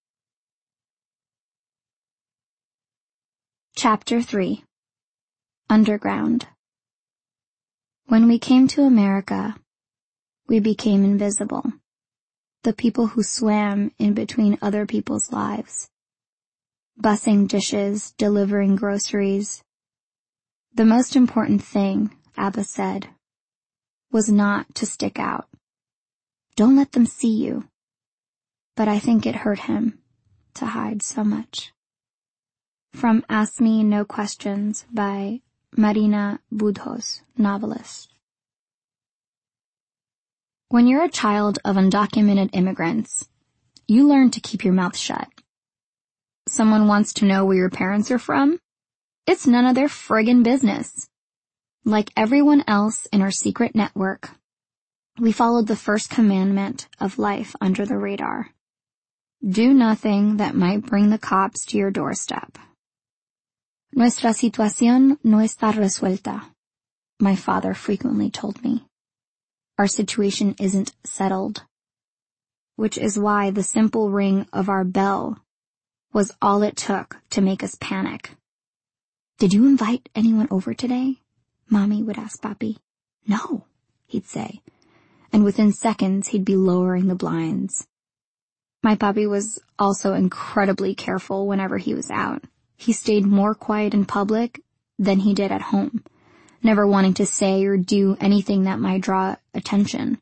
Chapter 3. Underground. When we came to America, we became invisible, the people who swam in between other people's lives, bussing dishes, delivering groceries. The most important thing, Abba said, was not to stick out. Don't let them see you. But I think it hurt him to hide so much. From Ask Me No Questions by Marina Budhos, novelist. When you're a child of undocumented immigrants, you learn to keep your mouth shut. Someone wants to know where your parents are from? It's none of their friggin' business. Like everyone else in our secret network, we followed the first commandment of life under the radar. Do nothing that might bring the cops to your doorstep. Nuestra situación no está resuelta, my father frequently told me. Our situation isn't settled, which is why the simple ring of our bell was all it took to make us panic. Did you invite anyone over today? Mommy would ask Papi. No, he'd say, and within seconds he'd be lowering the blinds. My Papi was also incredibly careful whenever he was out. He stayed more quiet in public than he did at home, never wanting to say or do anything that might draw attention.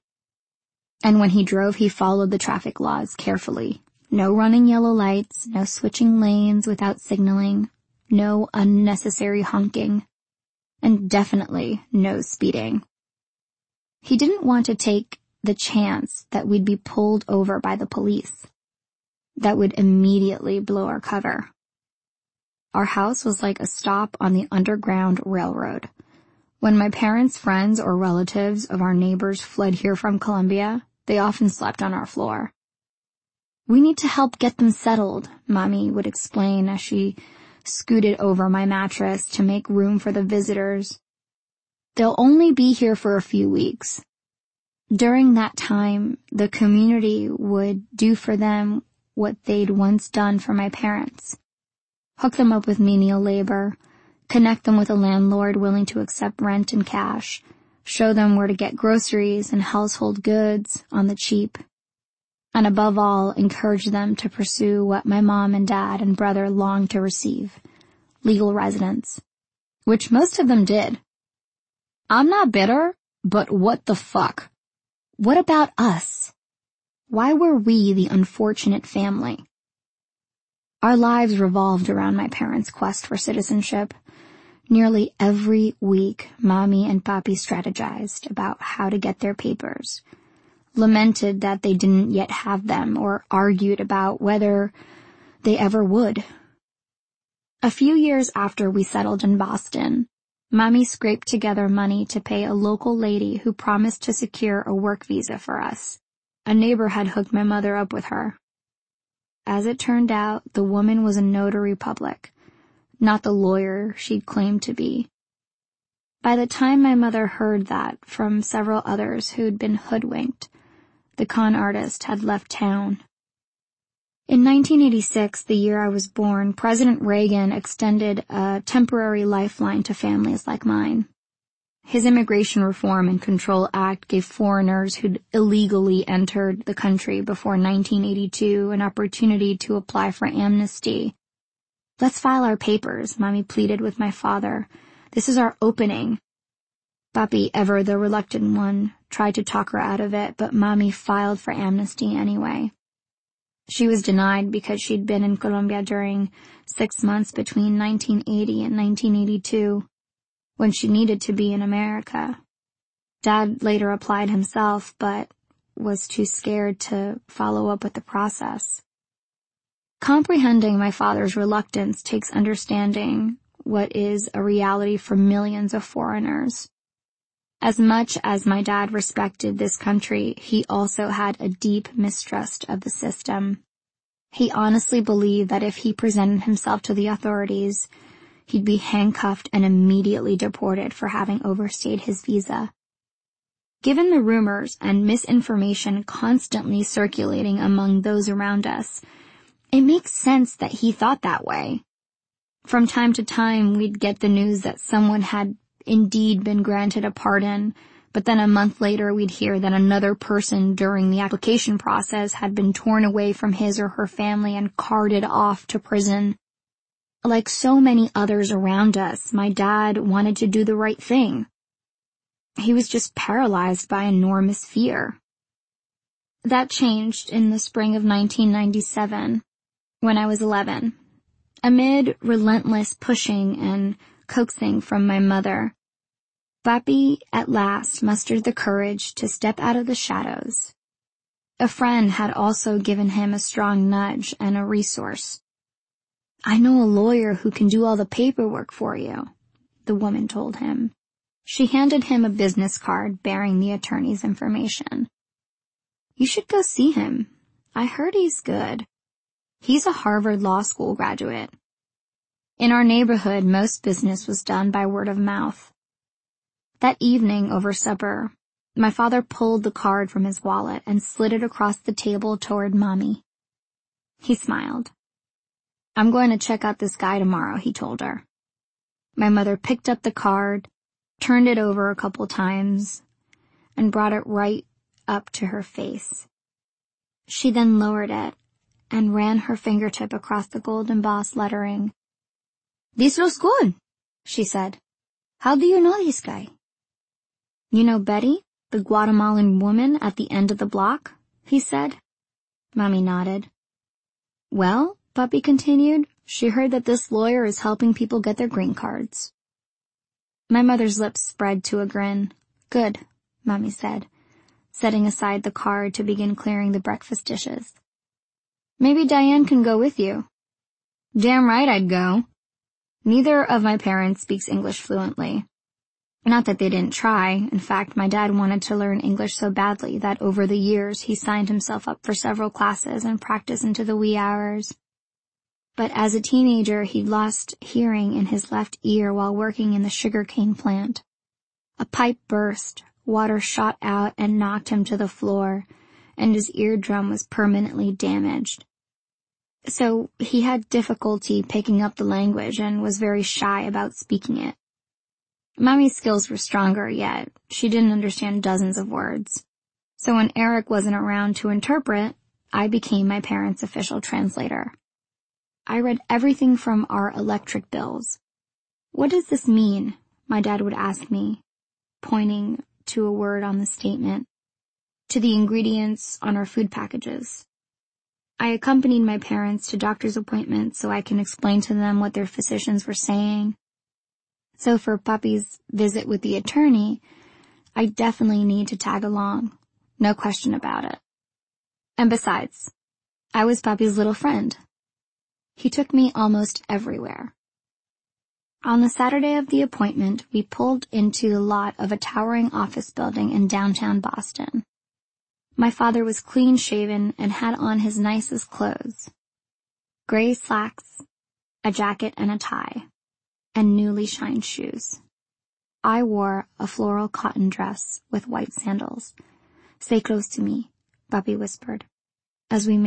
And when he drove, he followed the traffic laws carefully. No running yellow lights, no switching lanes without signaling, no unnecessary honking, and definitely no speeding. He didn't want to take the chance that we'd be pulled over by the police. That would immediately blow our cover. Our house was like a stop on the Underground Railroad. When my parents' friends or relatives of our neighbors fled here from Colombia, they often slept on our floor. We need to help get them settled, Mommy would explain as she scooted over my mattress to make room for the visitors. They'll only be here for a few weeks. During that time, the community would do for them what they'd once done for my parents. Hook them up with menial labor, connect them with a landlord willing to accept rent in cash, show them where to get groceries and household goods on the cheap, and above all, encourage them to pursue what my mom and dad and brother longed to receive, legal residence, which most of them did. I'm not bitter, but what the fuck? What about us? Why were we the unfortunate family? Our lives revolved around my parents' quest for citizenship. Nearly every week, Mommy and Papi strategized about how to get their papers, lamented that they didn't yet have them, or argued about whether they ever would. A few years after we settled in Boston, Mommy scraped together money to pay a local lady who promised to secure a work visa for us, A neighbor had hooked my mother up with her. As it turned out, the woman was a notary public, not the lawyer she'd claimed to be. By the time my mother heard that from several others who'd been hoodwinked, the con artist had left town. In 1986, the year I was born, President Reagan extended a temporary lifeline to families like mine. His Immigration Reform and Control Act gave foreigners who'd illegally entered the country before 1982 an opportunity to apply for amnesty. "Let's file our papers," Mommy pleaded with my father. "This is our opening." Papi, ever the reluctant one, tried to talk her out of it, but Mommy filed for amnesty anyway. She was denied because she'd been in Colombia during 6 months between 1980 and 1982, when she needed to be in America. Dad later applied himself, but was too scared to follow up with the process. Comprehending my father's reluctance takes understanding what is a reality for millions of foreigners. As much as my dad respected this country, he also had a deep mistrust of the system. He honestly believed that if he presented himself to the authorities, he'd be handcuffed and immediately deported for having overstayed his visa. Given the rumors and misinformation constantly circulating among those around us, it makes sense that he thought that way. From time to time, we'd get the news that someone had indeed been granted a pardon, but then a month later we'd hear that another person during the application process had been torn away from his or her family and carted off to prison. Like so many others around us, my dad wanted to do the right thing. He was just paralyzed by enormous fear. That changed in the spring of 1997, when I was 11. Amid relentless pushing and coaxing from my mother, Papi at last mustered the courage to step out of the shadows. A friend had also given him a strong nudge and a resource. "I know a lawyer who can do all the paperwork for you," the woman told him. She handed him a business card bearing the attorney's information. "You should go see him. I heard he's good. He's a Harvard Law School graduate." In our neighborhood, most business was done by word of mouth. That evening over supper, my father pulled the card from his wallet and slid it across the table toward Mommy. He smiled. "I'm going to check out this guy tomorrow," he told her. My mother picked up the card, turned it over a couple times, and brought it right up to her face. She then lowered it and ran her fingertip across the gold embossed lettering. "This looks good," she said. "How do you know this guy?" "You know Betty, the Guatemalan woman at the end of the block?" he said. Mommy nodded. "Well," Papi continued, "she heard that this lawyer is helping people get their green cards." My mother's lips spread to a grin. "Good," Mommy said, setting aside the card to begin clearing the breakfast dishes. "Maybe Diane can go with you." "Damn right I'd go." Neither of my parents speaks English fluently. Not that they didn't try. In fact, my dad wanted to learn English so badly that over the years he signed himself up for several classes and practiced into the wee hours. But as a teenager, he'd lost hearing in his left ear while working in the sugarcane plant. A pipe burst, water shot out and knocked him to the floor, and his eardrum was permanently damaged. So he had difficulty picking up the language and was very shy about speaking it. Mommy's skills were stronger, yet she didn't understand dozens of words. So when Eric wasn't around to interpret, I became my parents' official translator. I read everything from our electric bills. "What does this mean?" my dad would ask me, pointing to a word on the statement, to the ingredients on our food packages. I accompanied my parents to doctor's appointments so I can explain to them what their physicians were saying. So for Papi's visit with the attorney, I definitely need to tag along. No question about it. And besides, I was Papi's little friend. He took me almost everywhere. On the Saturday of the appointment, we pulled into the lot of a towering office building in downtown Boston. My father was clean-shaven and had on his nicest clothes. Gray slacks, a jacket and a tie, and newly shined shoes. I wore a floral cotton dress with white sandals. "Stay close to me," Papi whispered, as we